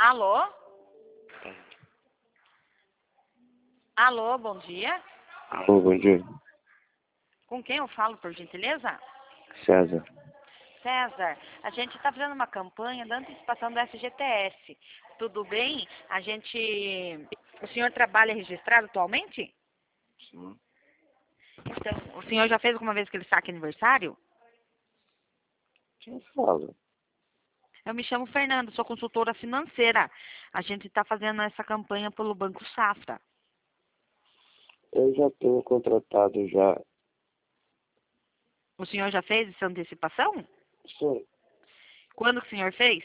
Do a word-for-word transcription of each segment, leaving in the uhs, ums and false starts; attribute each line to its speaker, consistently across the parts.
Speaker 1: Alô? Alô, bom dia.
Speaker 2: Alô, bom dia.
Speaker 1: Com quem eu falo, por gentileza?
Speaker 2: César.
Speaker 1: César, a gente está fazendo uma campanha da antecipação do F G T S. Tudo bem? A gente... O senhor trabalha registrado atualmente?
Speaker 2: Sim.
Speaker 1: Então, o senhor já fez alguma vez aquele saque aniversário?
Speaker 2: Quem fala?
Speaker 1: Eu me chamo Fernando, sou consultora financeira. A gente está fazendo essa campanha pelo Banco Safra.
Speaker 2: Eu já tenho contratado já.
Speaker 1: O senhor já fez essa antecipação?
Speaker 2: Sim.
Speaker 1: Quando que o senhor fez?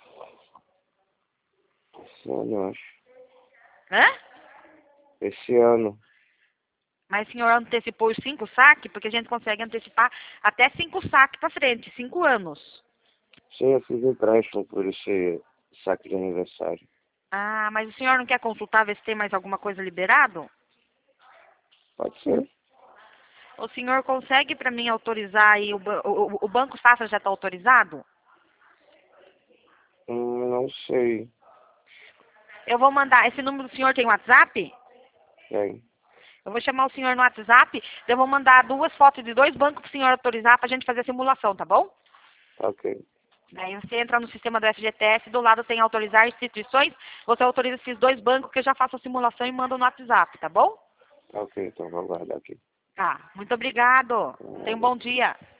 Speaker 2: Esse ano, eu acho.
Speaker 1: Hã?
Speaker 2: Esse ano.
Speaker 1: Mas o senhor antecipou os cinco saques? Porque a gente consegue antecipar até cinco saques para frente, cinco anos.
Speaker 2: Sim, eu fiz empréstimo por esse saque de aniversário.
Speaker 1: Ah, mas o senhor não quer consultar, ver se tem mais alguma coisa liberado?
Speaker 2: Pode ser?
Speaker 1: O senhor consegue para mim autorizar aí, o, ba- o, o Banco Safra já está autorizado?
Speaker 2: Hum, não sei.
Speaker 1: Eu vou mandar, esse número do senhor tem WhatsApp?
Speaker 2: Tem.
Speaker 1: Eu vou chamar o senhor no WhatsApp, eu vou mandar duas fotos de dois bancos para o senhor autorizar para a gente fazer a simulação, tá bom?
Speaker 2: Ok.
Speaker 1: Daí você entra no sistema do F G T S, do lado tem autorizar instituições, você autoriza esses dois bancos que eu já faço a simulação e mando no WhatsApp, tá bom?
Speaker 2: Ok, então vou aguardar aqui.
Speaker 1: Tá, muito obrigado. Tenha um
Speaker 2: Nada.
Speaker 1: bom dia.